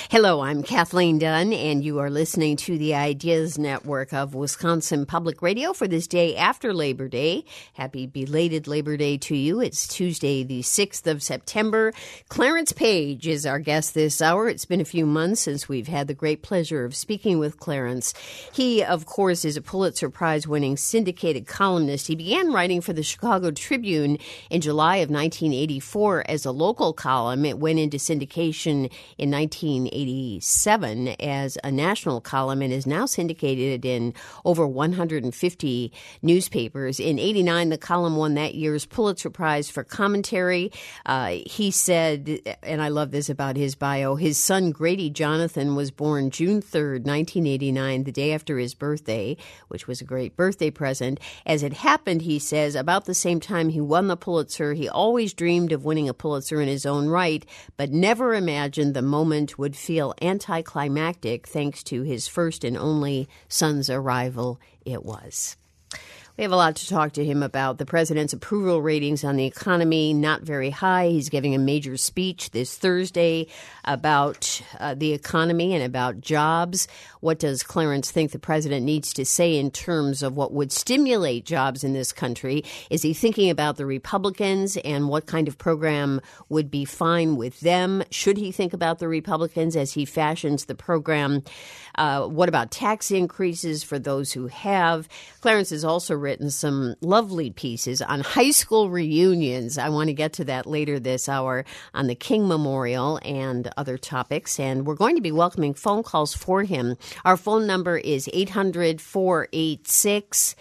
Hello, I'm Kathleen Dunn, and you are listening to the Ideas Network of Wisconsin Public Radio for this day after Labor Day. Happy belated Labor Day to you. It's Tuesday, the 6th of September. Clarence Page is our guest this hour. It's been a few months since we've had the great pleasure of speaking with Clarence. He, of course, is a Pulitzer Prize-winning syndicated columnist. He began writing for the Chicago Tribune in July of 1984 as a local column. It went into syndication in 1987 as a national column and is now syndicated in over 150 newspapers. In 89, the column won that year's Pulitzer Prize for commentary. He said, and I love this about his bio, his son Grady Jonathan was born June 3rd, 1989, the day after his birthday, which was a great birthday present. As it happened, he says, about the same time he won the Pulitzer, he always dreamed of winning a Pulitzer in his own right, but never imagined the moment would feel anticlimactic thanks to his first and only son's arrival. It was. We have a lot to talk to him about. The president's approval ratings on the economy, not very high. He's giving a major speech this Thursday about the economy and about jobs. What does Clarence think the president needs to say in terms of what would stimulate jobs in this country? Is he thinking about the Republicans and what kind of program would be fine with them? Should he think about the Republicans as he fashions the program? What about tax increases for those who have? Clarence has also written some lovely pieces on high school reunions. I want to get to that later this hour on the King Memorial and other topics. And we're going to be welcoming phone calls for him. Our phone number is 800-486-8655,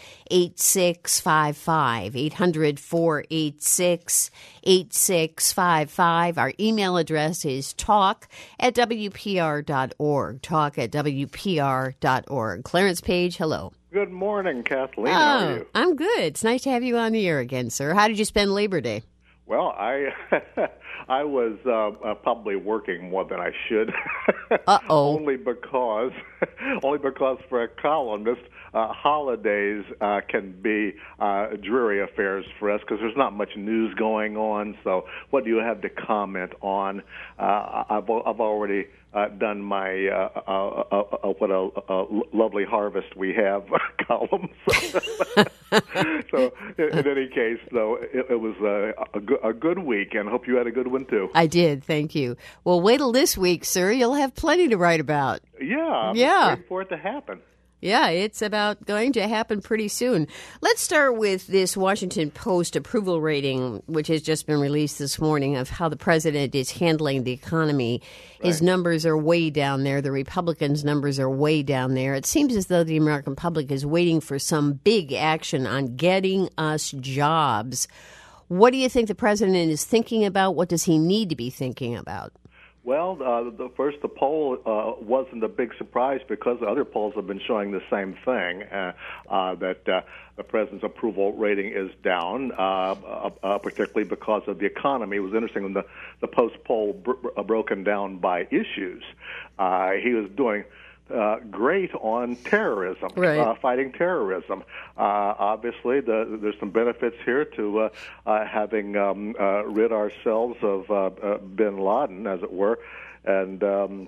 800-486-8655. Our email address is talk@wpr.org, talk@wpr.org. Clarence Page, hello. Good morning, Kathleen. How are you? I'm good. It's nice to have you on the air again, sir. How did you spend Labor Day? Well, I was probably working more than I should. only because for a columnist, holidays can be dreary affairs for us because there's not much news going on. So, what do you have to comment on? I've already done my what a lovely harvest we have column. So in any case, though, it was a good week, and I hope you had a good one too. I did, thank you. Well, wait till this week, sir. You'll have plenty to write about. Yeah, I'm waiting for it to happen. Yeah, it's about going to happen pretty soon. Let's start with this Washington Post approval rating, which has just been released this morning, of how the president is handling the economy. Right. His numbers are way down there. The Republicans' numbers are way down there. It seems as though the American public is waiting for some big action on getting us jobs. What do you think the president is thinking about? What does he need to be thinking about? Well, the poll wasn't a big surprise because other polls have been showing the same thing, that the president's approval rating is down, particularly because of the economy. It was interesting when the Post poll broken down by issues. He was doing great on terrorism, right. Fighting terrorism. Obviously, there's some benefits here to having rid ourselves of bin Laden, as it were, and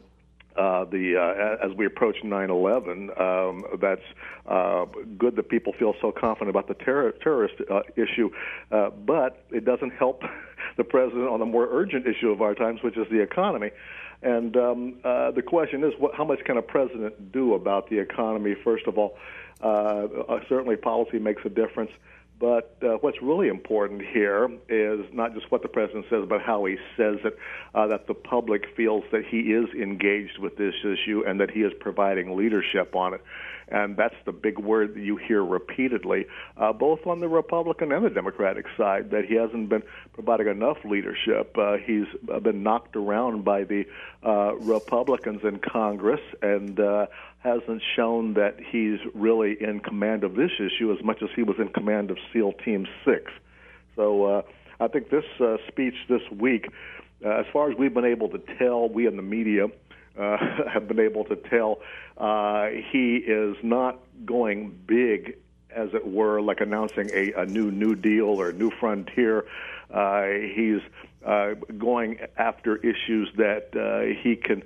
as we approach 9/11, that's good that people feel so confident about the terrorist issue, but it doesn't help the president on the more urgent issue of our times, which is the economy. And the question is, how much can a president do about the economy? First of all, certainly policy makes a difference. But what's really important here is not just what the president says, but how he says it, that the public feels that he is engaged with this issue and that he is providing leadership on it. And that's the big word that you hear repeatedly, both on the Republican and the Democratic side, that he hasn't been providing enough leadership. He's been knocked around by the Republicans in Congress and hasn't shown that he's really in command of this issue as much as he was in command of SEAL Team 6. So I think this speech this week, as far as we've been able to tell, we in the media have been able to tell, he is not going big as it were, like announcing a new Deal or New Frontier. He's going after issues that he can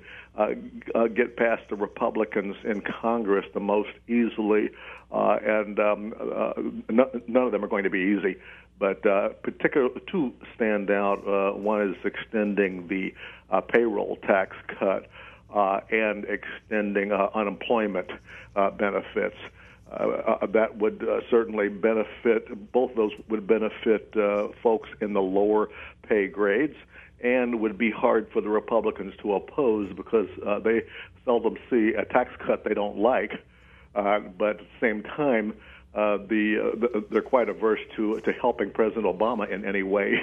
get past the Republicans in Congress the most easily, and none of them are going to be easy. But particularly two stand out. One is extending the payroll tax cut and extending unemployment benefits. That would certainly benefit, both of those would benefit folks in the lower pay grades, and would be hard for the Republicans to oppose because they seldom see a tax cut they don't like. But at the same time, they're quite averse to helping President Obama in any way.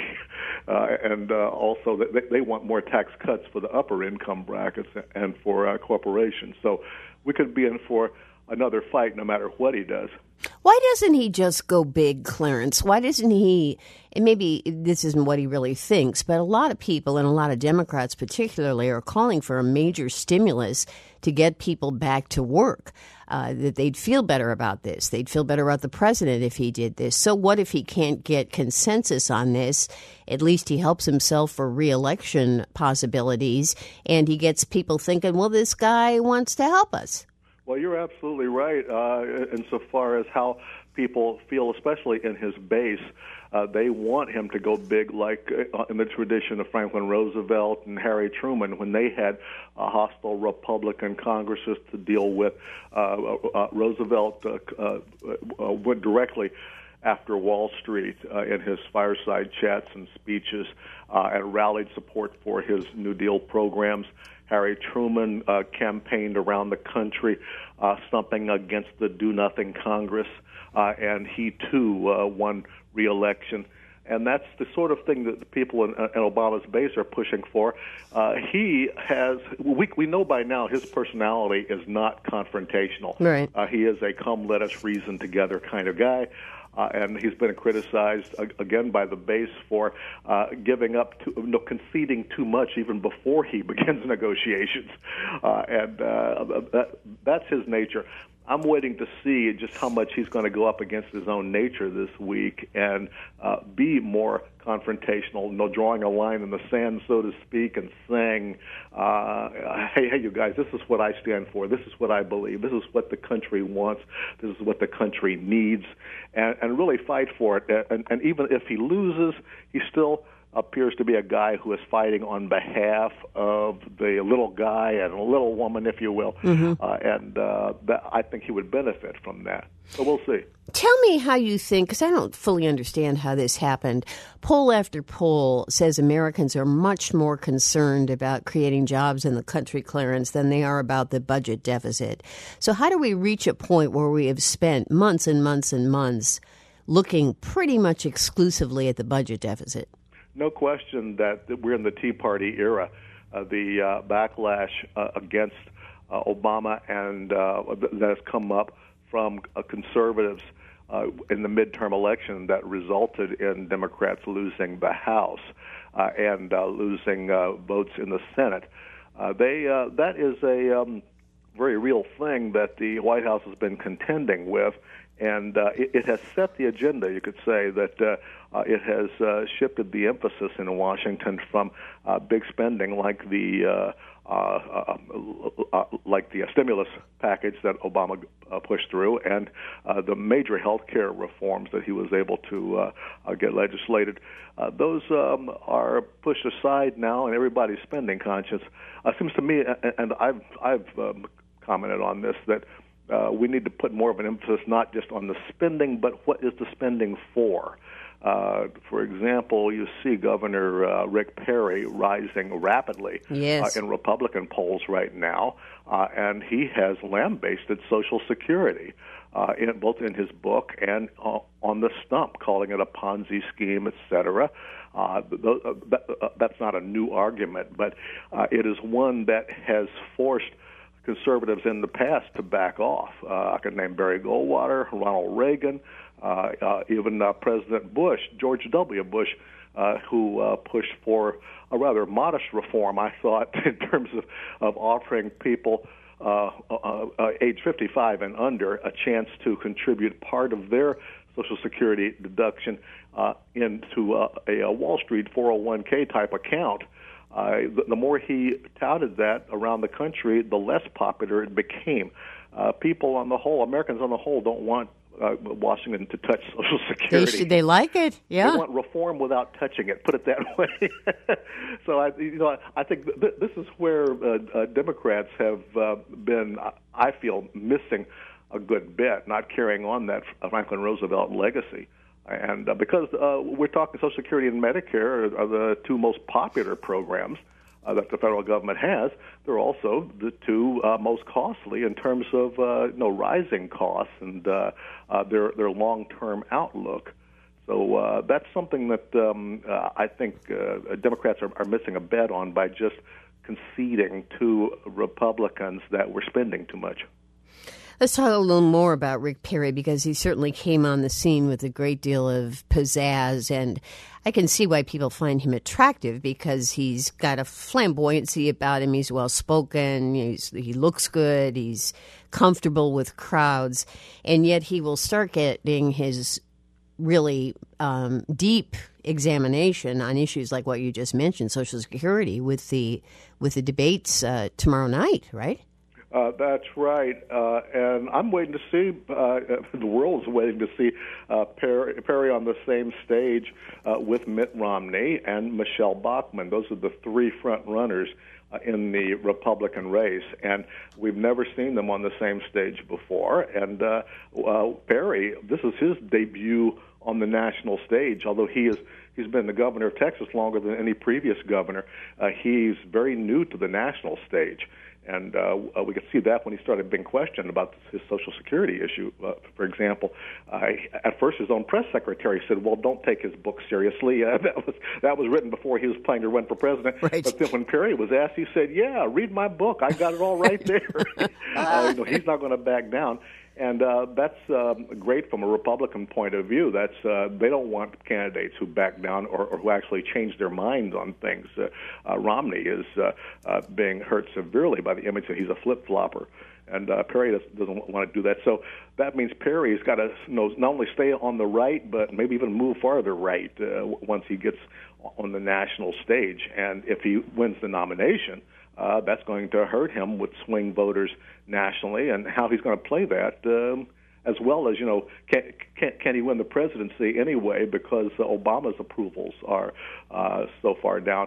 And also they want more tax cuts for the upper income brackets and for corporations. So we could be in for another fight no matter what he does. Why doesn't he just go big, Clarence? Why doesn't he, and maybe this isn't what he really thinks, but a lot of people and a lot of Democrats particularly are calling for a major stimulus to get people back to work, that they'd feel better about this. They'd feel better about the president if he did this. So what if he can't get consensus on this? At least he helps himself for re-election possibilities, and he gets people thinking, well, this guy wants to help us. Well, you're absolutely right insofar as how people feel, especially in his base. They want him to go big, like in the tradition of Franklin Roosevelt and Harry Truman when they had hostile Republican Congresses to deal with. Roosevelt went directly after Wall Street in his fireside chats and speeches and rallied support for his New Deal programs. Harry Truman campaigned around the country, stumping against the Do-Nothing Congress, and he, too, won re-election. And that's the sort of thing that the people in Obama's base are pushing for. We know by now his personality is not confrontational. Right. He is a come, let us reason together kind of guy. And he's been criticized again by the base for giving up, conceding too much even before he begins negotiations, and that's his nature. I'm waiting to see just how much he's going to go up against his own nature this week and be more confrontational, drawing a line in the sand, so to speak, and saying, hey, you guys, this is what I stand for. This is what I believe. This is what the country wants. This is what the country needs, and really fight for it. And even if he loses, he still appears to be a guy who is fighting on behalf of the little guy and a little woman, if you will, and I think he would benefit from that. So we'll see. Tell me how you think, because I don't fully understand how this happened. Poll after poll says Americans are much more concerned about creating jobs in the country, Clarence, than they are about the budget deficit. So how do we reach a point where we have spent months and months and months looking pretty much exclusively at the budget deficit? No question that we're in the Tea Party era. The backlash against Obama and that has come up from conservatives in the midterm election that resulted in Democrats losing the House and losing votes in the Senate. That is a very real thing that the White House has been contending with. And it has set the agenda, you could say, that it has shifted the emphasis in Washington from big spending like the stimulus package that Obama pushed through and the major health care reforms that he was able to get legislated. Those are pushed aside now, and everybody's spending conscious. It seems to me, and I've commented on this, that we need to put more of an emphasis not just on the spending, but what is the spending for? For example, you see Governor Rick Perry rising rapidly in Republican polls right now, and he has lambasted Social Security, both in his book and on the stump, calling it a Ponzi scheme, etc. That's not a new argument, but it is one that has forced conservatives in the past to back off. I could name Barry Goldwater, Ronald Reagan, even President Bush, George W. Bush, who pushed for a rather modest reform, I thought, in terms of offering people age 55 and under a chance to contribute part of their Social Security deduction into a Wall Street 401k type account. The more he touted that around the country, the less popular it became. People on the whole, Americans on the whole, don't want Washington to touch Social Security. They like it, yeah. They want reform without touching it. Put it that way. So I think this is where Democrats have been, I feel, missing a good bit, not carrying on that Franklin Roosevelt legacy. And because we're talking Social Security and Medicare are the two most popular programs that the federal government has, they're also the two most costly in terms of rising costs and their long-term outlook. So that's something that I think Democrats are missing a bet on by just conceding to Republicans that we're spending too much. Let's talk a little more about Rick Perry, because he certainly came on the scene with a great deal of pizzazz, and I can see why people find him attractive because he's got a flamboyancy about him. He's well-spoken, he looks good, he's comfortable with crowds, and yet he will start getting his really deep examination on issues like what you just mentioned, Social Security, with the debates tomorrow night, right? That's right, and I'm waiting to see, the world is waiting to see Perry on the same stage with Mitt Romney and Michelle Bachmann. Those are the three front runners in the Republican race, and we've never seen them on the same stage before. And Perry, this is his debut on the national stage, although he's been the governor of Texas longer than any previous governor. He's very new to the national stage. And we could see that when he started being questioned about his Social Security issue. For example, at first his own press secretary said, "Well, don't take his book seriously." That was written before he was planning to run for president. Right. But then when Perry was asked, he said, "Yeah, read my book. I got it all right there." He's not going to back down. And that's great from a Republican point of view. That's they don't want candidates who back down or who actually change their minds on things. Romney is being hurt severely by the image that he's a flip-flopper, and Perry doesn't want to do that. So that means Perry's got to not only stay on the right, but maybe even move farther right once he gets on the national stage. And if he wins the nomination, that's going to hurt him with swing voters nationally, and how he's going to play that, as well as, can he win the presidency anyway, because Obama's approvals are so far down.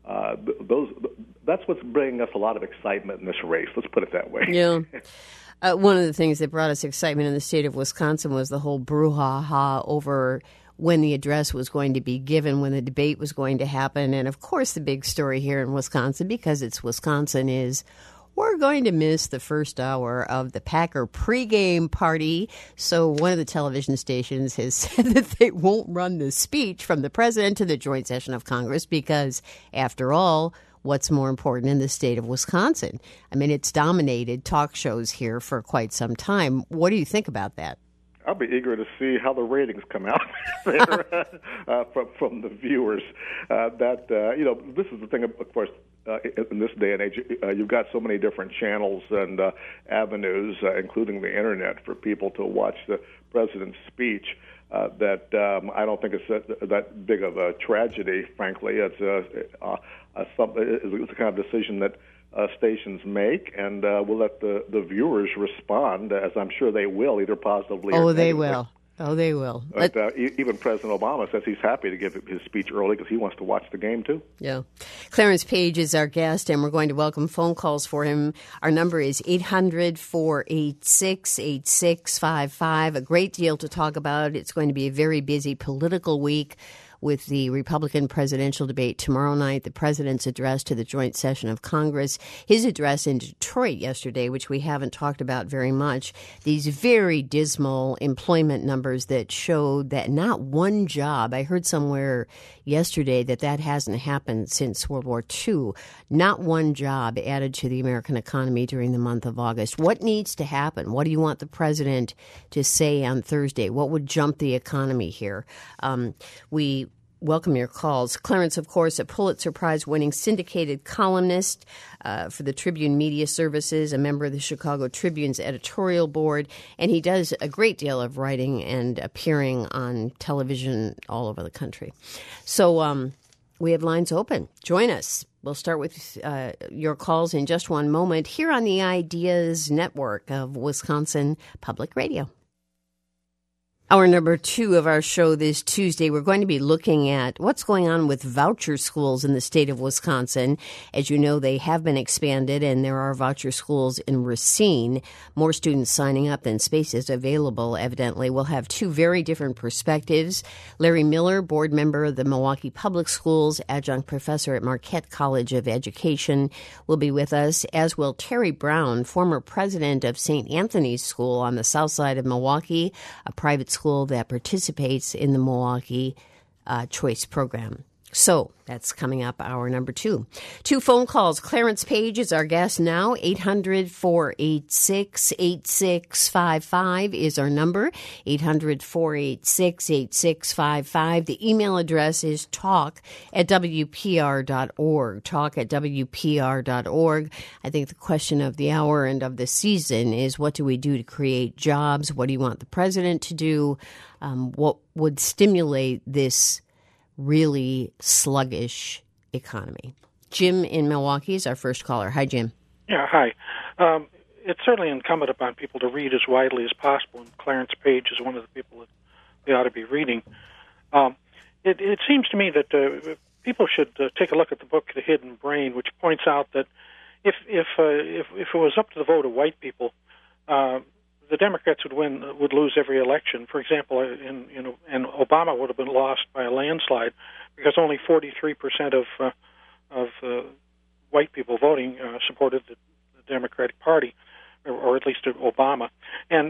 That's what's bringing us a lot of excitement in this race. Let's put it that way. Yeah. One of the things that brought us excitement in the state of Wisconsin was the whole brouhaha over when the address was going to be given, when the debate was going to happen. And, of course, the big story here in Wisconsin, because it's Wisconsin, is we're going to miss the first hour of the Packer pregame party. So one of the television stations has said that they won't run the speech from the president to the joint session of Congress because, after all, what's more important in the state of Wisconsin? I mean, it's dominated talk shows here for quite some time. What do you think about that? I'll be eager to see how the ratings come out from the viewers. This is the thing, of course, in this day and age, you've got so many different channels and avenues, including the Internet, for people to watch the president's speech. That I don't think it's that big of a tragedy, frankly. It's a kind of decision that stations make, and we'll let the viewers respond, as I'm sure they will, either positively or negatively. They will. But even President Obama says he's happy to give his speech early because he wants to watch the game, too. Yeah. Clarence Page is our guest, and we're going to welcome phone calls for him. Our number is 800-486-8655. A great deal to talk about. It's going to be a very busy political week with the Republican presidential debate tomorrow night, the president's address to the joint session of Congress, his address in Detroit yesterday, which we haven't talked about very much, these very dismal employment numbers that showed that not one job, I heard somewhere yesterday that hasn't happened since World War II, not one job added to the American economy during the month of August. What needs to happen? What do you want the president to say on Thursday? What would jump the economy here? welcome your calls. Clarence, of course, a Pulitzer Prize-winning syndicated columnist for the Tribune Media Services, a member of the Chicago Tribune's editorial board, and he does a great deal of writing and appearing on television all over the country. So we have lines open. Join us. We'll start with your calls in just one moment here on the Ideas Network of Wisconsin Public Radio. Hour number 2 of our show this Tuesday, we're going to be looking at what's going on with voucher schools in the state of Wisconsin. As you know, they have been expanded, and there are voucher schools in Racine. More students signing up than spaces available, evidently. We'll have 2 very different perspectives. Larry Miller, board member of the Milwaukee Public Schools, adjunct professor at Marquette College of Education, will be with us, as will Terry Brown, former president of St. Anthony's School on the south side of Milwaukee, a private school that participates in the Milwaukee Choice Program. So that's coming up, hour number 2. 2 phone calls. Clarence Page is our guest now. 800-486-8655 is our number. 800-486-8655. The email address is talk@wpr.org. Talk@wpr.org. I think the question of the hour and of the season is, what do we do to create jobs? What do you want the president to do? What would stimulate this really sluggish economy? Jim in Milwaukee is our first caller. Hi, Jim. Yeah, hi. It's certainly incumbent upon people to read as widely as possible, and Clarence Page is one of the people that they ought to be reading. It seems to me that people should take a look at the book The Hidden Brain, which points out that if it was up to the vote of white people, the Democrats would lose every election. For example, and Obama would have been lost by a landslide because only 43% of white people voting supported the Democratic Party, or at least Obama. And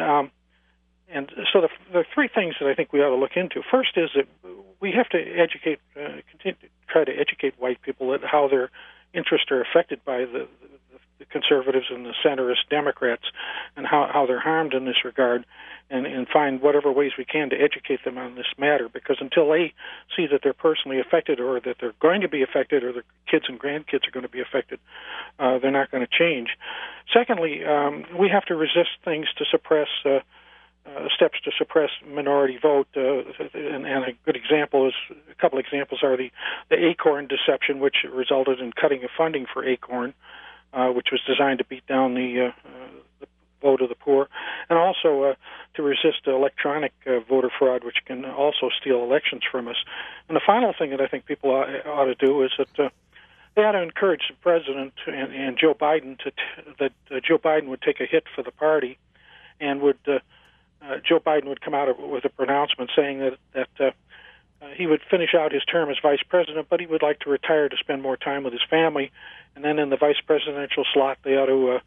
so the 3 things that I think we ought to look into. First is that we have to try to educate white people at how their interests are affected by the conservatives and the centrist Democrats, and how they're harmed in this regard, and find whatever ways we can to educate them on this matter, because until they see that they're personally affected, or that they're going to be affected, or their kids and grandkids are going to be affected, they're not going to change. Secondly, we have to resist things to suppress steps to suppress minority vote, and a good example is, a couple examples are the ACORN deception, which resulted in cutting of funding for ACORN, which was designed to beat down the vote of the poor, and also to resist electronic voter fraud, which can also steal elections from us. And the final thing that I think people ought to do is that they ought to encourage the president and Joe Biden that Joe Biden would take a hit for the party, and Joe Biden would come out with a pronouncement saying that he would finish out his term as vice president, but he would like to retire to spend more time with his family. And then in the vice presidential slot, they ought to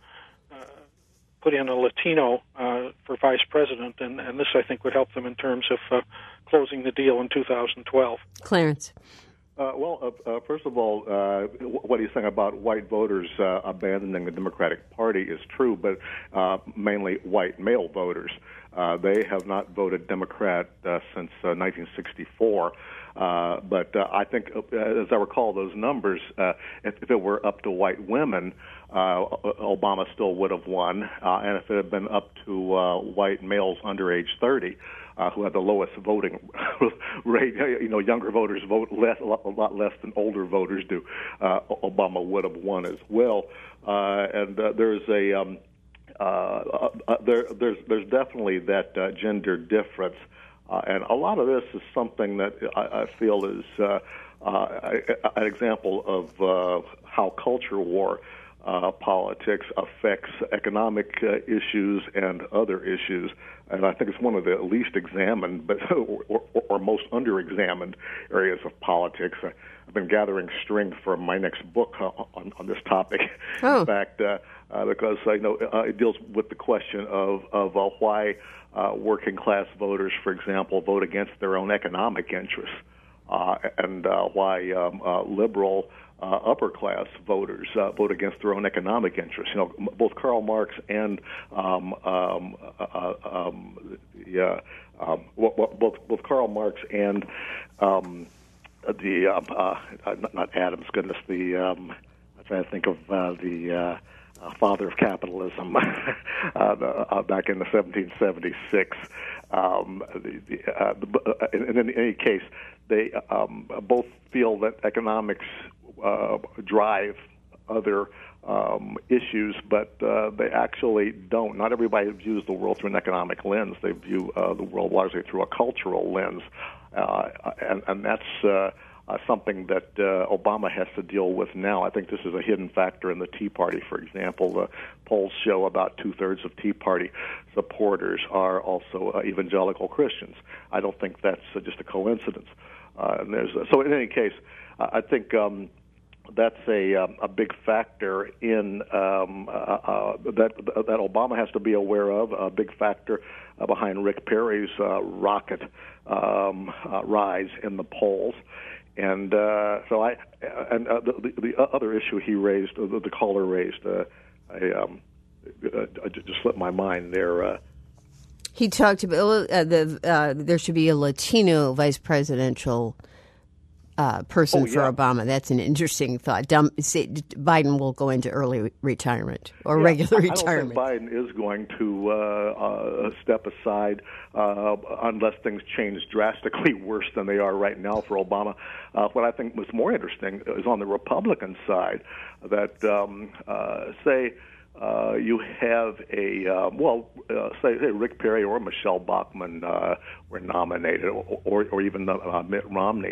put in a Latino for vice president, and this, I think, would help them in terms of closing the deal in 2012. Clarence. First of all, what he's saying about white voters abandoning the Democratic Party is true, but mainly white male voters. They have not voted Democrat since 1964. But I think, as I recall those numbers, if it were up to white women, Obama still would have won. And if it had been up to white males under age 30, who had the lowest voting rate, younger voters vote a lot less than older voters do, Obama would have won as well. And there's definitely that gender difference. And a lot of this is something that I feel is an example of how culture war politics affects economic issues and other issues. And I think it's one of the least examined or most under-examined areas of politics. I've been gathering strength for my next book on this topic. Oh. In fact, because it deals with the question of why working-class voters, for example, vote against their own economic interests, and why liberal upper-class voters vote against their own economic interests. Both Karl Marx and both Karl Marx and not Adams, goodness, I'm trying to think of the father of capitalism back in the 1776. And in any case, they both feel that economics drive other issues, but they actually don't. Not everybody views the world through an economic lens. They view the world largely through a cultural lens, and that's something that Obama has to deal with now. I think this is a hidden factor in the Tea Party, for example. The polls show about 2/3 of Tea Party supporters are also evangelical Christians. I don't think that's just a coincidence. So in any case, I think that's a big factor in that Obama has to be aware of. A big factor behind Rick Perry's rocket rise in the polls. And the other issue he raised, the caller raised, just slipped my mind there. He talked about there should be a Latino vice presidential person for Obama. That's an interesting thought. Biden will go into early retirement or regular retirement. I don't think Biden is going to step aside unless things change drastically worse than they are right now for Obama. What I think was more interesting is on the Republican side that, say, you have say Rick Perry or Michelle Bachmann were nominated, or even Mitt Romney.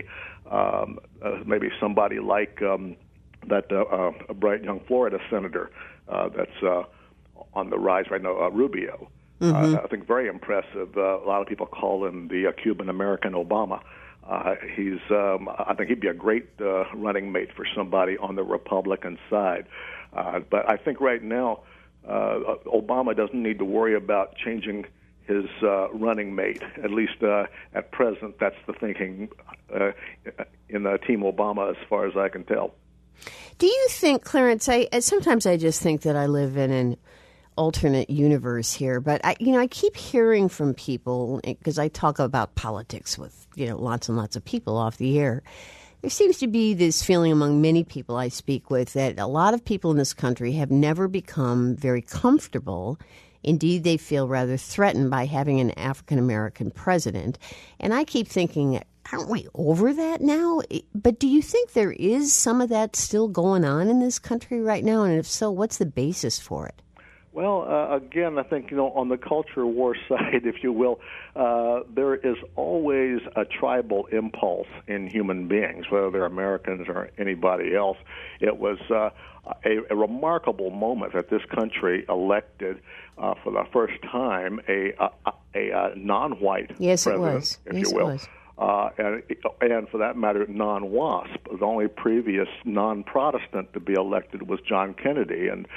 Maybe somebody like that bright young Florida senator that's on the rise right now, Rubio. Mm-hmm. I think very impressive. A lot of people call him the Cuban-American Obama. I think he'd be a great running mate for somebody on the Republican side. But I think right now Obama doesn't need to worry about changing his running mate. At least at present, that's the thinking in Team Obama, as far as I can tell. Do you think, Clarence? Sometimes I just think that I live in an alternate universe here, but I keep hearing from people, because I talk about politics with lots and lots of people off the air. There seems to be this feeling among many people I speak with that a lot of people in this country have never become very comfortable. Indeed, they feel rather threatened by having an African-American president. And I keep thinking, aren't we over that now? But do you think there is some of that still going on in this country right now? And if so, what's the basis for it? Well, again, I think, on the culture war side, if you will, there is always a tribal impulse in human beings, whether they're Americans or anybody else. It was a remarkable moment that this country elected for the first time a non-white president, if you will. And for that matter, non-WASP. The only previous non-Protestant to be elected was John Kennedy, and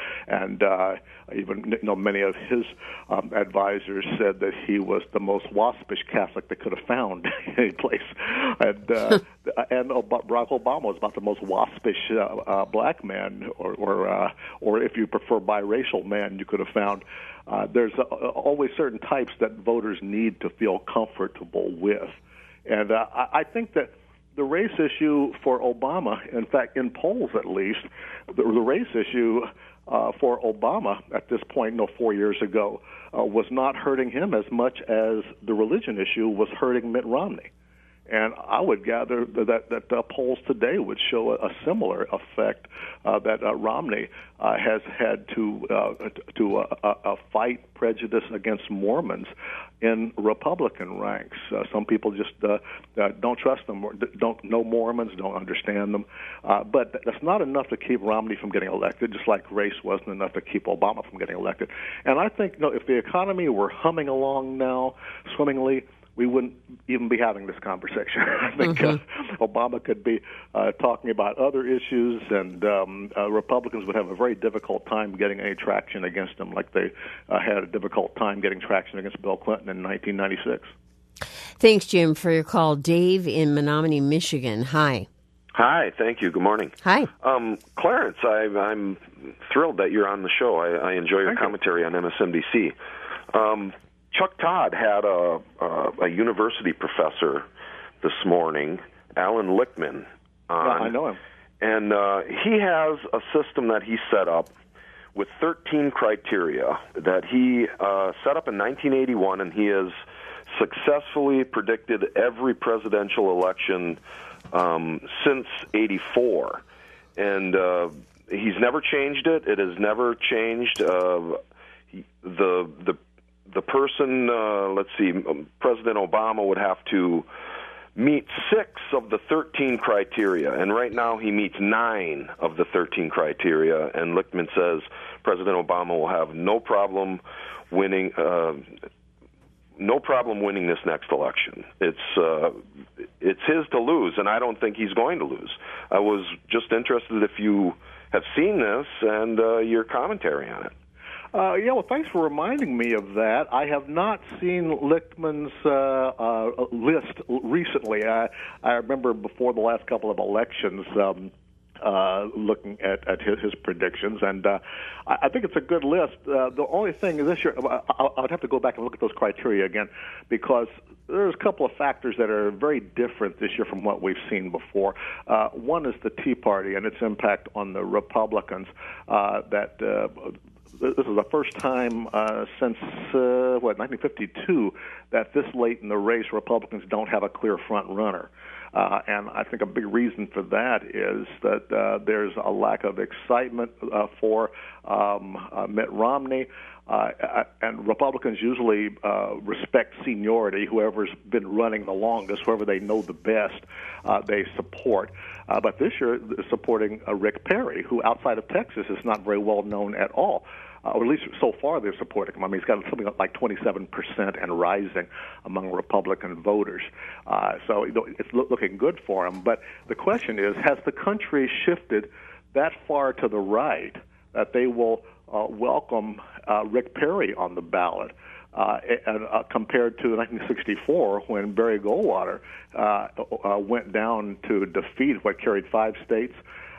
even many of his advisors said that he was the most WASPish Catholic they could have found in any place, and Barack Obama was about the most WASPish black man, or if you prefer, biracial man you could have found. There's always certain types that voters need to feel comfortable with. And I think that the race issue for Obama, in fact, in polls at least, the race issue for Obama at this point, 4 years ago, was not hurting him as much as the religion issue was hurting Mitt Romney. And I would gather that polls today would show a similar effect, that Romney has had to fight prejudice against Mormons in Republican ranks. Some people just don't trust them, or don't know Mormons, don't understand them. But that's not enough to keep Romney from getting elected, just like race wasn't enough to keep Obama from getting elected. And I think if the economy were humming along now swimmingly, we wouldn't even be having this conversation. I think Obama could be talking about other issues, and Republicans would have a very difficult time getting any traction against him, like they had a difficult time getting traction against Bill Clinton in 1996. Thanks, Jim, for your call. Dave in Menominee, Michigan. Hi. Hi, thank you. Good morning. Hi. Clarence, I'm thrilled that you're on the show. I enjoy your commentary on MSNBC. Chuck Todd had a university professor this morning Alan Lichtman on. I know him. And he has a system that he set up with 13 criteria that he set up in 1981, and he has successfully predicted every presidential election since '84. And he's never changed it. It has never changed. The person, let's see, President Obama would have to meet 6 of the 13 criteria, and right now he meets 9 of the 13 criteria, and Lichtman says President Obama will have no problem winning this next election. It's his to lose, and I don't think he's going to lose. I was just interested if you have seen this and your commentary on it. Well, thanks for reminding me of that. I have not seen Lichtman's list recently. I remember before the last couple of elections looking at his predictions, and I think it's a good list. The only thing is this year, I would have to go back and look at those criteria again, because there's a couple of factors that are very different this year from what we've seen before. One is the Tea Party and its impact on the Republicans. This is the first time since 1952 that this late in the race Republicans don't have a clear front runner. And I think a big reason for that is that there's a lack of excitement for Mitt Romney. And Republicans usually respect seniority. Whoever's been running the longest, whoever they know the best, they support. But this year, they're supporting Rick Perry, who outside of Texas is not very well known at all. Or at least so far they're supporting him. I mean, he's got something like 27% and rising among Republican voters. So it's looking good for him. But the question is, has the country shifted that far to the right that they will welcome Rick Perry on the ballot? Compared to 1964, when Barry Goldwater went down to defeat what carried 5 states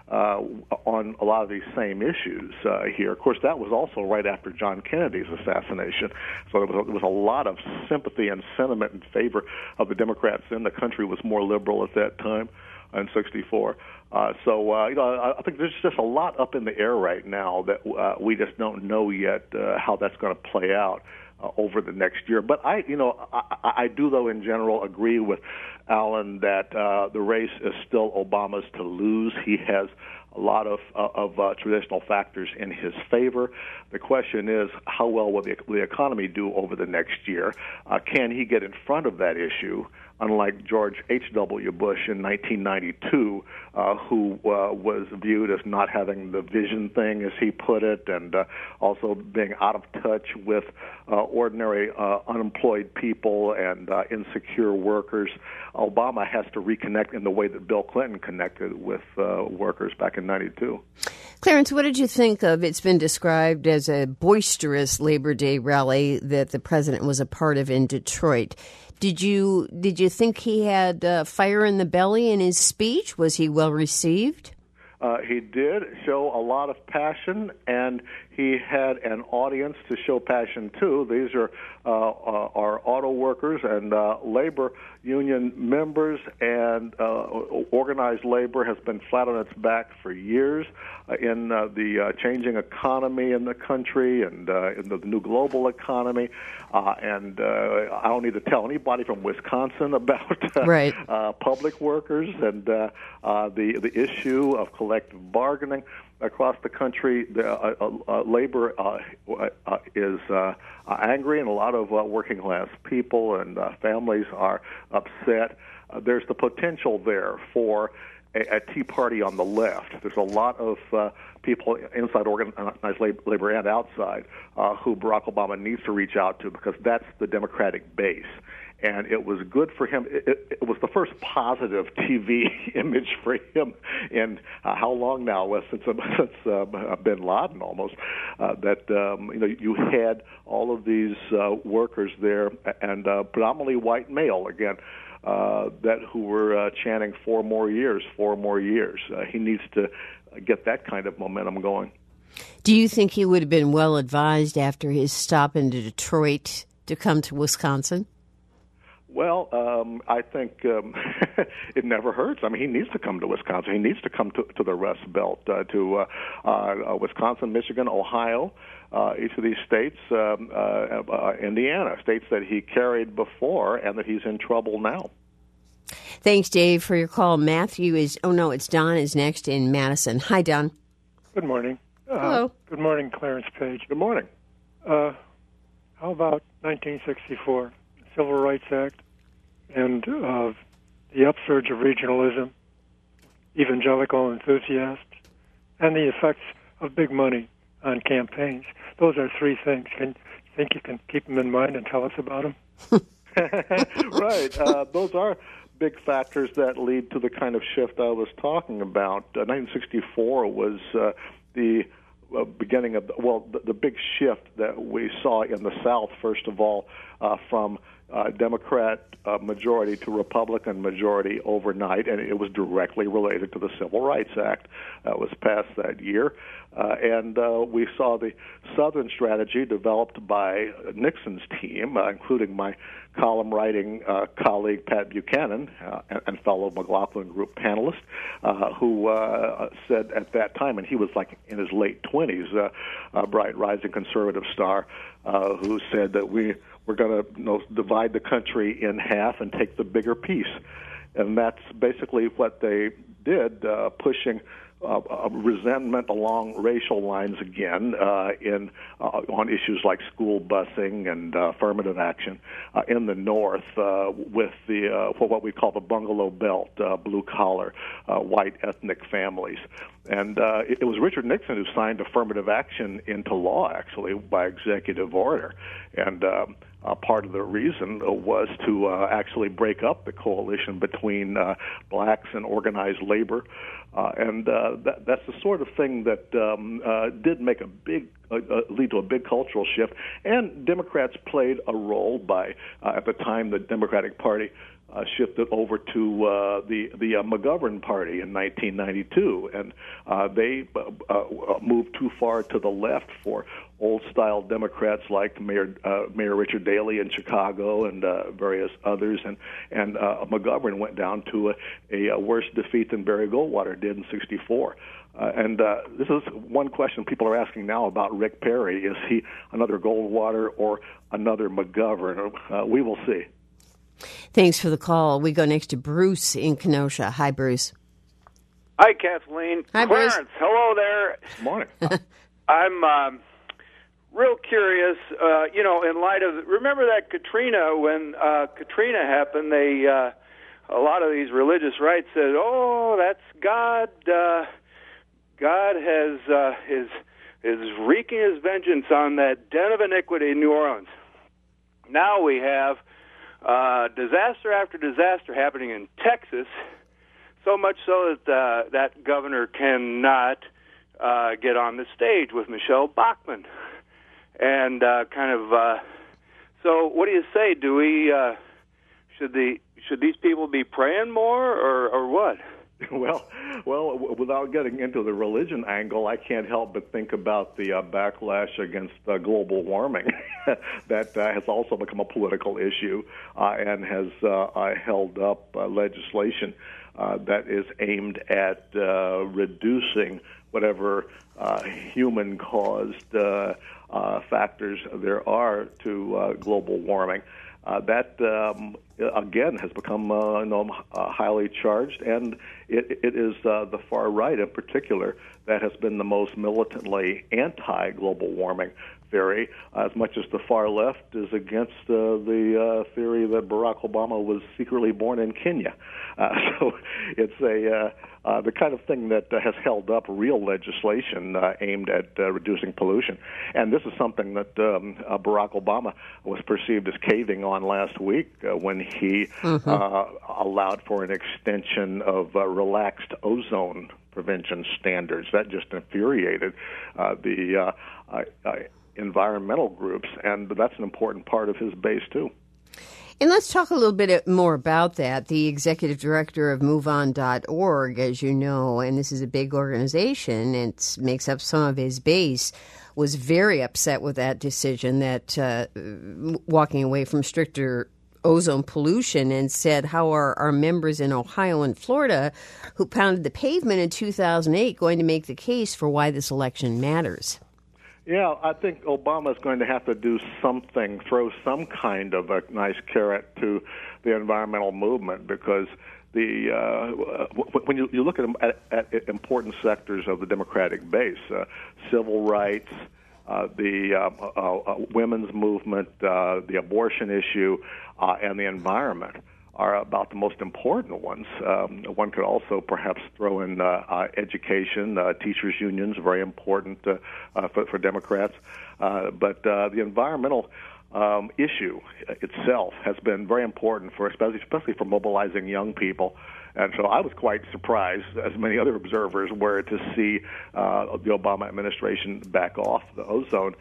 on a lot of these same issues here. Of course, that was also right after John Kennedy's assassination, so there was a lot of sympathy and sentiment in favor of the Democrats. Then the country was more liberal at that time in '64. I think there's just a lot up in the air right now that we just don't know yet how that's going to play out over the next year. But I do, though, in general, agree with Alan that the race is still Obama's to lose. He has a lot of traditional factors in his favor. The question is, how well will the economy do over the next year? Can he get in front of that issue? Unlike George H.W. Bush in 1992, who was viewed as not having the vision thing, as he put it, and also being out of touch with ordinary unemployed people and insecure workers. Obama has to reconnect in the way that Bill Clinton connected with workers back in 92. Clarence, what did you think of? It's been described as a boisterous Labor Day rally that the president was a part of in Detroit. Did you think he had fire in the belly in his speech? Was he well received? He did show a lot of passion, and he had an audience to show passion to. These are auto workers and labor union members, and organized labor has been flat on its back for years in the changing economy in the country and in the new global economy. And I don't need to tell anybody from Wisconsin about right. Public workers and the issue of collective bargaining. Across the country, labor is angry, and a lot of working class people and families are upset. There's the potential there for a Tea Party on the left. There's a lot of people inside organized labor and outside who Barack Obama needs to reach out to, because that's the Democratic base. And it was good for him. It was the first positive TV image for him in how long now? Since Bin Laden almost. You had all of these workers there, and predominantly white male again. Who were chanting 4 more years, 4 more years. He needs to get that kind of momentum going. Do you think he would have been well advised after his stop into Detroit to come to Wisconsin? Well, I think it never hurts. I mean, he needs to come to Wisconsin. He needs to come to the Rust Belt, to Wisconsin, Michigan, Ohio, each of these states, Indiana, states that he carried before and that he's in trouble now. Thanks, Dave, for your call. Matthew it's Don is next in Madison. Hi, Don. Good morning. Hello. Good morning, Clarence Page. Good morning. How about 1964, Civil Rights Act, and the upsurge of regionalism, evangelical enthusiasts, and the effects of big money on campaigns? Those are three things. Can you think you can keep them in mind and tell us about them? Right. Those are big factors that lead to the kind of shift I was talking about. 1964 was the beginning of, the big shift that we saw in the South, first of all, from Democrat majority to Republican majority overnight, and it was directly related to the Civil Rights Act that was passed that year. And we saw the Southern strategy developed by Nixon's team, including my column-writing colleague Pat Buchanan and fellow McLaughlin Group panelist, who said at that time, and he was like in his late 20s, a bright, rising conservative star, who said that we're going to divide the country in half and take the bigger piece. And that's basically what they did, pushing resentment along racial lines again on issues like school busing and affirmative action in the North with the what we call the bungalow belt, blue-collar, white ethnic families. And it was Richard Nixon who signed affirmative action into law, actually, by executive order. And part of the reason was to actually break up the coalition between blacks and organized labor. And that's the sort of thing that did make a big lead to a big cultural shift. And Democrats played a role by, at the time, the Democratic Party shifted over to the McGovern Party in 1992, and they moved too far to the left for old-style Democrats like Mayor Richard Daley in Chicago and various others, and McGovern went down to a worse defeat than Barry Goldwater did in '64. And this is one question people are asking now about Rick Perry. Is he another Goldwater or another McGovern? We will see. Thanks for the call. We go next to Bruce in Kenosha. Hi, Bruce. Hi, Kathleen. Hi, Clarence. Bruce. Hello there. Good morning. I'm real curious, in light of, remember that Katrina, when Katrina happened, they, a lot of these religious rights said, oh, that's God. God is wreaking his vengeance on that den of iniquity in New Orleans. Now we have disaster after disaster happening in Texas, so much so that that governor cannot get on the stage with Michelle Bachmann. And so what do you say? Do we should these people be praying more or what? Well, without getting into the religion angle, I can't help but think about the backlash against global warming that has also become a political issue and has held up legislation that is aimed at reducing whatever human-caused factors there are to global warming. That, again, has become highly charged, and it is the far right in particular that has been the most militantly anti-global warming theory, as much as the far left is against the theory that Barack Obama was secretly born in Kenya. So it's the kind of thing that has held up real legislation aimed at reducing pollution. And this is something that Barack Obama was perceived as caving on last week when he allowed for an extension of relaxed ozone prevention standards. That just infuriated the environmental groups, and that's an important part of his base, too. And let's talk a little bit more about that. The executive director of MoveOn.org, as you know, and this is a big organization, and it makes up some of his base, was very upset with that decision, that walking away from stricter ozone pollution and said, how are our members in Ohio and Florida who pounded the pavement in 2008 going to make the case for why this election matters? Yeah, I think Obama's going to have to do something, throw some kind of a nice carrot to the environmental movement, because when you look at important sectors of the Democratic base, civil rights, the women's movement, the abortion issue, and the environment are about the most important ones. One could also perhaps throw in education. Teachers' unions are very important for Democrats. But the environmental issue itself has been very important for, especially for mobilizing young people. And so I was quite surprised, as many other observers were, to see the Obama administration back off the ozone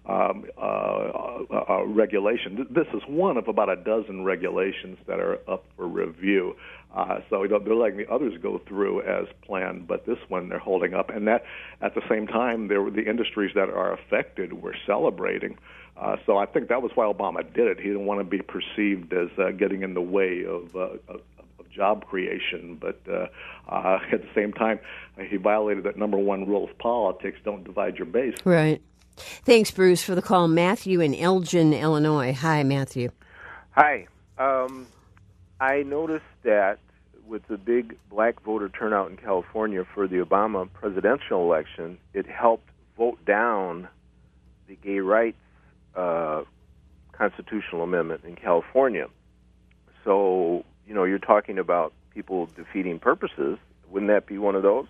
regulation. This is one of about a dozen regulations that are up for review. So they're letting the others go through as planned, but this one they're holding up. And that, at the same time, the industries that are affected were celebrating. So I think that was why Obama did it. He didn't want to be perceived as getting in the way of job creation, but at the same time, he violated that number one rule of politics: don't divide your base. Right. Thanks, Bruce, for the call. Matthew in Elgin, Illinois. Hi, Matthew. Hi. I noticed that with the big black voter turnout in California for the Obama presidential election, it helped vote down the gay rights constitutional amendment in California. So, you're talking about people defeating purposes. Wouldn't that be one of those?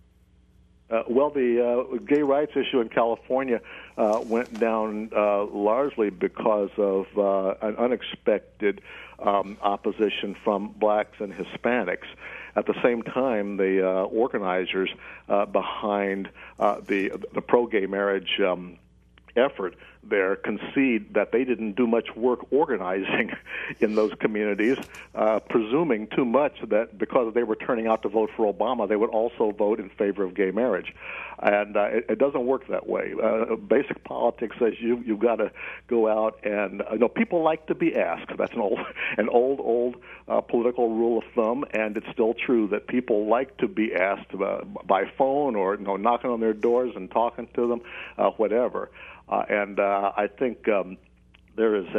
Well, the gay rights issue in California went down largely because of an unexpected opposition from blacks and Hispanics. At the same time, the organizers behind the pro-gay marriage effort there concede that they didn't do much work organizing in those communities, presuming too much that because they were turning out to vote for Obama, they would also vote in favor of gay marriage. And it doesn't work that way. Basic politics says you've got to go out and people like to be asked. That's an old political rule of thumb, and it's still true that people like to be asked by phone or knocking on their doors and talking to them, whatever. And I think there is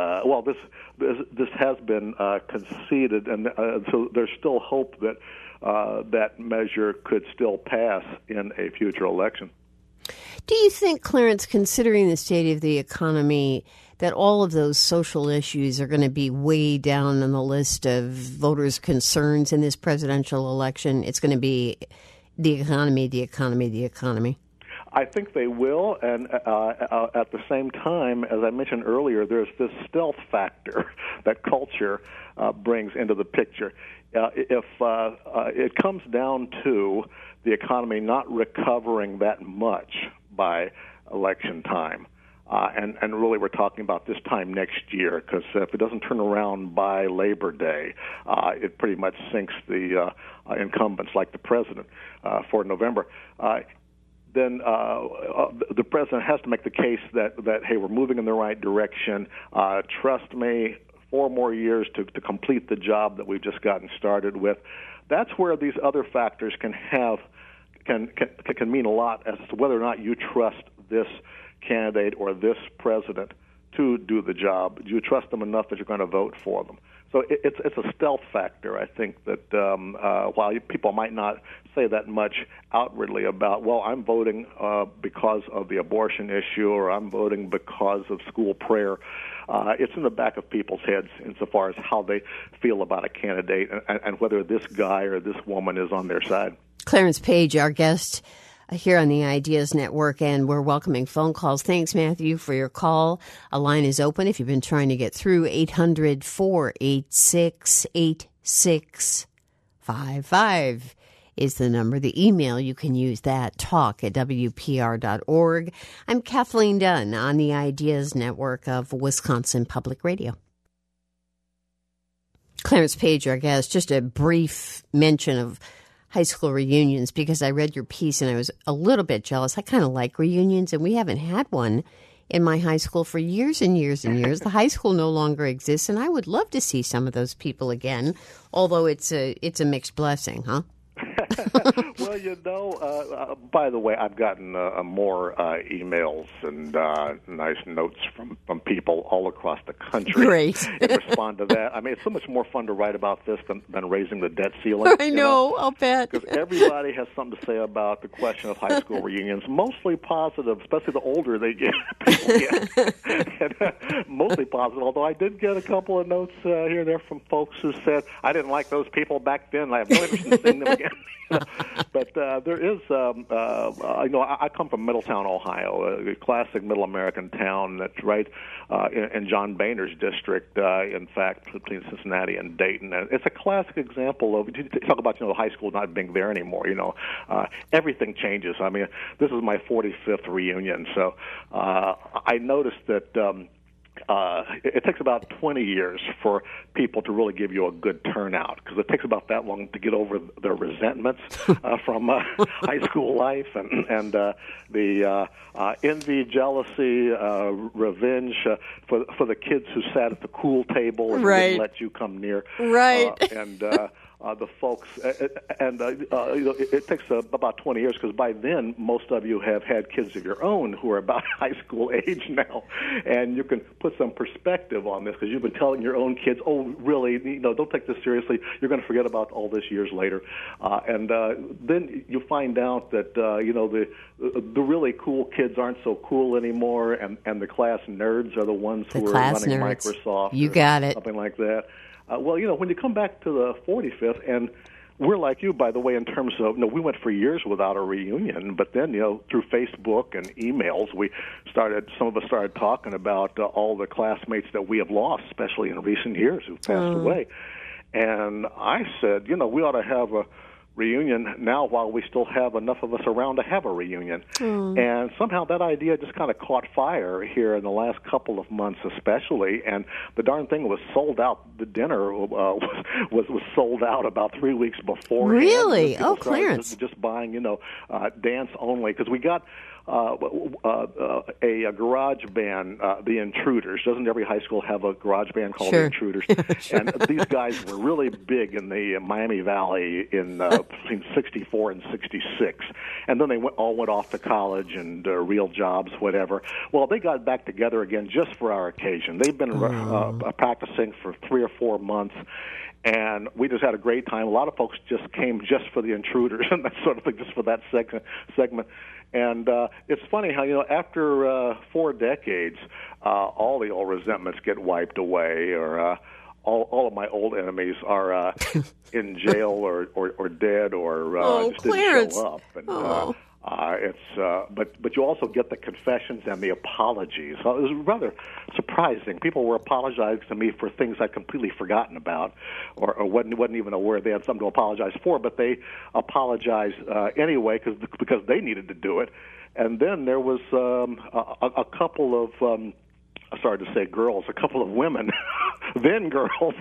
this has been conceded, and so there's still hope that that measure could still pass in a future election. Do you think, Clarence, considering the state of the economy, that all of those social issues are going to be way down on the list of voters' concerns in this presidential election? It's going to be the economy, the economy, the economy. I think they will, and at the same time, as I mentioned earlier, there's this stealth factor that culture brings into the picture. If it comes down to the economy not recovering that much by election time, and really we're talking about this time next year, because if it doesn't turn around by Labor Day, it pretty much sinks the incumbents like the president for November. Then the president has to make the case that hey, we're moving in the right direction. Trust me, 4 more years to complete the job that we've just gotten started with. That's where these other factors can mean a lot as to whether or not you trust this candidate or this president to do the job. Do you trust them enough that you're going to vote for them? So it's a stealth factor. I think that while people might not say that much outwardly about, well, I'm voting because of the abortion issue, or I'm voting because of school prayer, it's in the back of people's heads insofar as how they feel about a candidate and whether this guy or this woman is on their side. Clarence Page, our guest here on the Ideas Network, and we're welcoming phone calls. Thanks, Matthew, for your call. A line is open if you've been trying to get through. 800-486-8655 is the number. The email, you can use that, talk@wpr.org. I'm Kathleen Dunn on the Ideas Network of Wisconsin Public Radio. Clarence Page, our guest, just a brief mention of high school reunions, because I read your piece and I was a little bit jealous. I kind of like reunions, and we haven't had one in my high school for years and years and years. The high school no longer exists, and I would love to see some of those people again, although it's a mixed blessing, huh? Well, by the way, I've gotten more emails and nice notes from people all across the country. Great. And respond to that. I mean, it's so much more fun to write about this than raising the debt ceiling. I know, I'll bet. Because everybody has something to say about the question of high school reunions, mostly positive, especially the older they get. People get. And, mostly positive, although I did get a couple of notes here and there from folks who said, I didn't like those people back then. I have no interest in seeing them again. But there is, I come from Middletown, Ohio, a classic Middle American town that's right in John Boehner's district, in fact, between Cincinnati and Dayton. And it's a classic example of, you talk about, the high school not being there anymore, everything changes. I mean, this is my 45th reunion, so I noticed that it takes about 20 years for people to really give you a good turnout, because it takes about that long to get over their resentments from high school life and the envy, jealousy, revenge for the kids who sat at the cool table and right. didn't let you come near. Right. The folks, it takes about 20 years, because by then most of you have had kids of your own who are about high school age now, and you can put some perspective on this, because you've been telling your own kids, oh, really, don't take this seriously. You're going to forget about all this years later, and then you find out that the really cool kids aren't so cool anymore, and the class nerds are the ones who are running nerds. Microsoft. You got it. Something like that. When you come back to the 45th, and we're like you, by the way, in terms of, we went for years without a reunion, but then, through Facebook and emails, some of us started talking about all the classmates that we have lost, especially in recent years, who've passed away. And I said, we ought to have a reunion now while we still have enough of us around to have a reunion. And somehow that idea just kind of caught fire here in the last couple of months especially, and the darn thing was sold out. The dinner was sold out about 3 weeks before. Really? Oh, Clarence. Just buying, dance only, because we got a garage band, the Intruders. Doesn't every high school have a garage band called the Intruders? Sure. And these guys were really big in the Miami Valley in between 64 and 66. And then they all went off to college and real jobs, whatever. Well, they got back together again just for our occasion. They've been practicing for 3 or 4 months. And we just had a great time. A lot of folks just came just for the Intruders and that sort of thing, just for that segment. And it's funny how, after 4 decades, all the old resentments get wiped away, or all of my old enemies are in jail or dead, or just didn't show up. And, but you also get the confessions and the apologies. So it was rather surprising. People were apologizing to me for things I'd completely forgotten about, or wasn't even aware they had something to apologize for. But they apologized anyway because they needed to do it. And then there was a couple of. Sorry to say girls, a couple of women, then girls,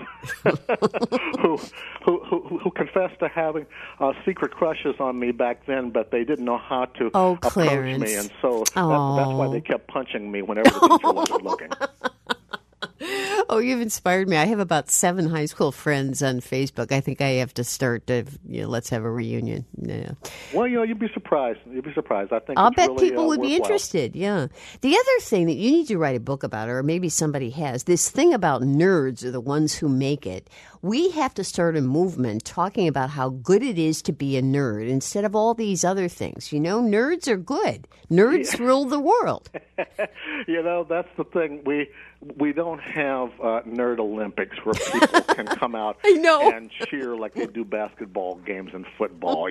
who confessed to having secret crushes on me back then, but they didn't know how to approach me, and so that's why they kept punching me whenever the teacher wasn't looking. Oh, you've inspired me. I have about 7 high school friends on Facebook. I think I have to start to, let's have a reunion. Yeah. Well, you'd be surprised. I think I'll bet really, people would worthwhile. be interested, yeah. The other thing that you need to write a book about, or maybe somebody has, this thing about nerds are the ones who make it. We have to start a movement talking about how good it is to be a nerd instead of all these other things. Nerds are good. Nerds rule the world. That's the thing. We don't have nerd Olympics where people can come out and cheer like they do basketball games and football.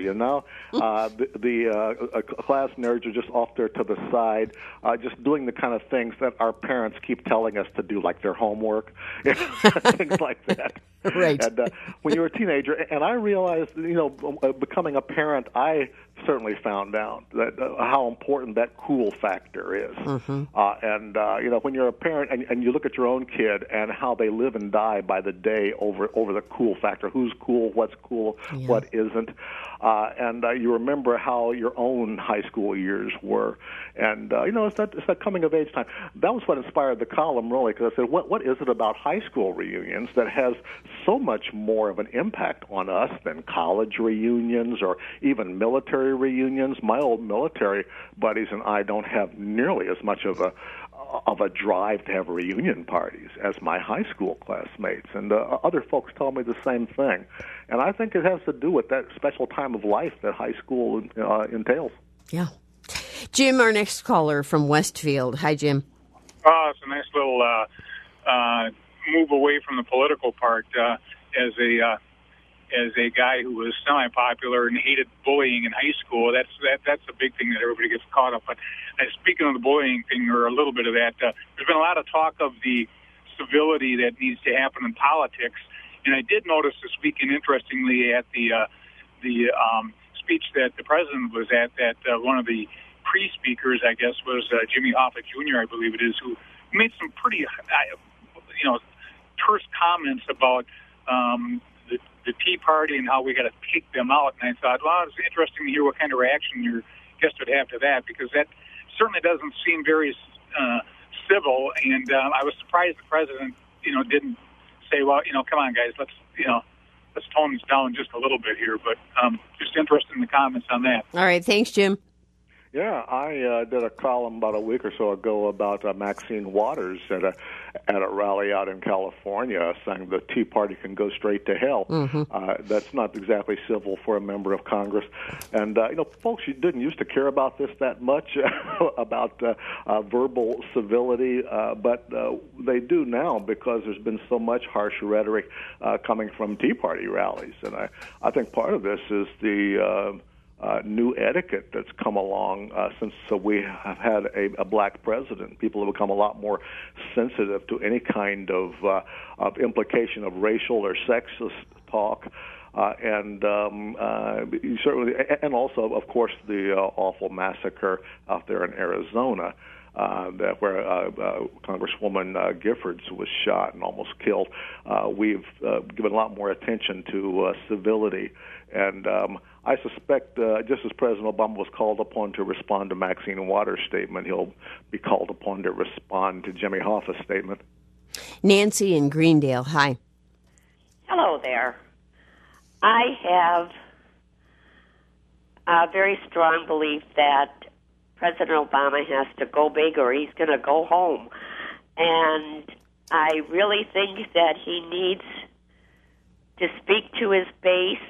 The class nerds are just off there to the side, just doing the kind of things that our parents keep telling us to do, like their homework, things like that. Right. And when you were a teenager, and I realized, becoming a parent, I certainly found out that how important that cool factor is. Mm-hmm. When you're a parent and you look at your own kid and how they live and die by the day over the cool factor, who's cool, what's cool, what isn't, and you remember how your own high school years were, and it's that coming of age time. That was what inspired the column, really, because I said, what is it about high school reunions that has so much more of an impact on us than college reunions or even military reunions? My old military buddies and I don't have nearly as much of a drive to have reunion parties as my high school classmates, and other folks tell me the same thing. And I think it has to do with that special time of life that high school entails. Yeah. Jim, our next caller from Westfield. Hi, Jim. Oh, it's a nice little move away from the political part. As a guy who was semi-popular and hated bullying in high school, that's a big thing that everybody gets caught up. But speaking of the bullying thing, or a little bit of that, there's been a lot of talk of the civility that needs to happen in politics. And I did notice this weekend, interestingly, at the speech that the president was at, that one of the pre-speakers, I guess, was Jimmy Hoffa Jr., I believe it is, who made some pretty, terse comments about the Tea Party and how we got to take them out. And I thought, well, it's interesting to hear what kind of reaction your guest would have to that, because that certainly doesn't seem very civil. And I was surprised the president, didn't say, well, come on, guys, let's tone this down just a little bit here. But just interested in the comments on that. All right. Thanks, Jim. Yeah, I did a column about a week or so ago about Maxine Waters at a rally out in California, saying the Tea Party can go straight to hell. Mm-hmm. That's not exactly civil for a member of Congress. And folks, you didn't used to care about this that much about verbal civility, but they do now, because there's been so much harsh rhetoric coming from Tea Party rallies. And I think part of this is the new etiquette that's come along since we have had a black president. People have become a lot more sensitive to any kind of implication of racial or sexist talk. And certainly, and also, of course, the awful massacre out there in Arizona, where Congresswoman Giffords was shot and almost killed. We've given a lot more attention to civility, and I suspect just as President Obama was called upon to respond to Maxine Waters' statement, he'll be called upon to respond to Jimmy Hoffa's statement. Nancy in Greendale, hi. Hello there. I have a very strong belief that President Obama has to go big or he's going to go home. And I really think that he needs to speak to his base.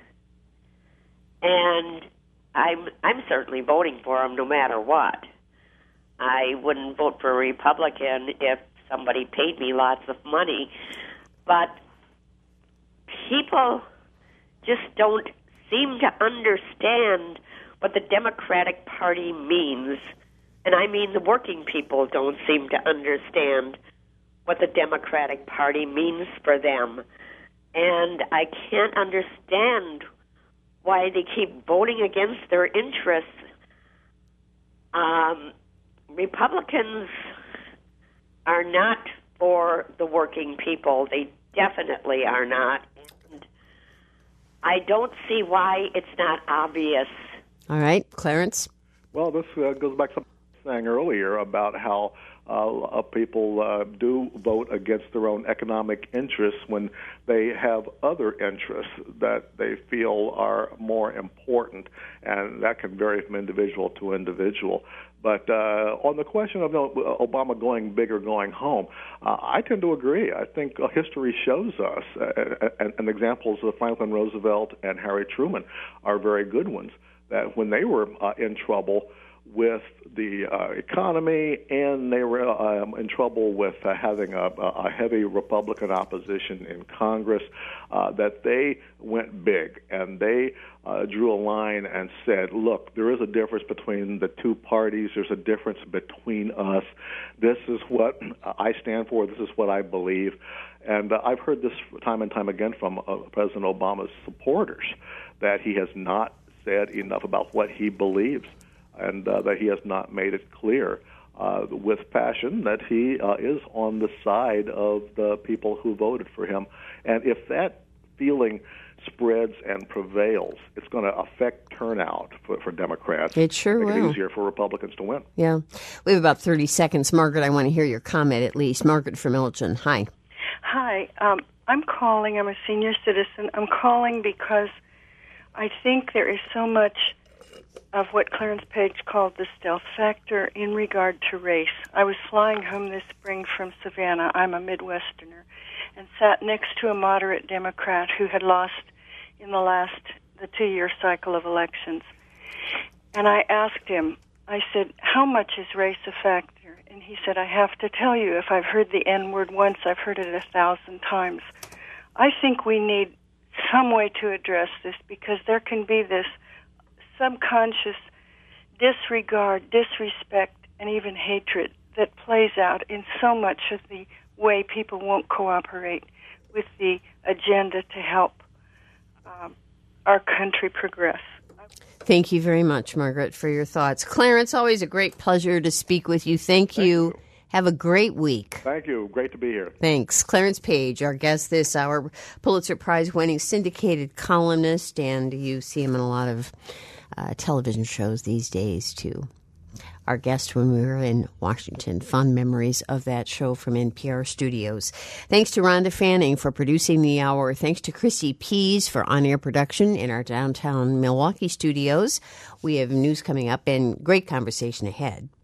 And I'm certainly voting for him no matter what. I wouldn't vote for a Republican if somebody paid me lots of money. But people just don't seem to understand what the Democratic Party means. And I mean the working people don't seem to understand what the Democratic Party means for them. And I can't understand why they keep voting against their interests. Republicans are not for the working people. They definitely are not. And I don't see why it's not obvious. All right, Clarence? Well, this goes back to what I was saying earlier about how people do vote against their own economic interests when they have other interests that they feel are more important, and that can vary from individual to individual. But on the question of Obama going big or going home, I tend to agree. I think history shows us, and examples of Franklin Roosevelt and Harry Truman are very good ones, that when they were in trouble with the economy, and they were in trouble with having a heavy Republican opposition in Congress, that they went big, and they drew a line and said, look, there is a difference between the two parties. There's a difference between us. This is what I stand for. This is what I believe. And I've heard this time and time again from President Obama's supporters, that he has not said enough about what he believes, and that he has not made it clear with passion that he is on the side of the people who voted for him. And if that feeling spreads and prevails, it's going to affect turnout for Democrats. It sure will. Make it easier for Republicans to win. Yeah. We have about 30 seconds. Margaret, I want to hear your comment at least. Margaret from Elgin. Hi. Hi. I'm calling. I'm a senior citizen. I'm calling because I think there is so much of what Clarence Page called the stealth factor in regard to race. I was flying home this spring from Savannah. I'm a Midwesterner, and sat next to a moderate Democrat who had lost in the 2-year cycle of elections. And I asked him, I said, how much is race a factor? And he said, I have to tell you, if I've heard the N-word once, I've heard it 1,000 times. I think we need some way to address this, because there can be this subconscious disregard, disrespect, and even hatred that plays out in so much of the way people won't cooperate with the agenda to help our country progress. Thank you very much, Margaret, for your thoughts. Clarence, always a great pleasure to speak with you. Thank you. Have a great week. Thank you. Great to be here. Thanks. Clarence Page, our guest this hour, Pulitzer Prize-winning syndicated columnist, and you see him in a lot of television shows these days, too. Our guest when we were in Washington. Fond memories of that show from NPR studios. Thanks to Rhonda Fanning for producing the hour. Thanks to Chrissy Pease for on-air production in our downtown Milwaukee studios. We have news coming up and great conversation ahead.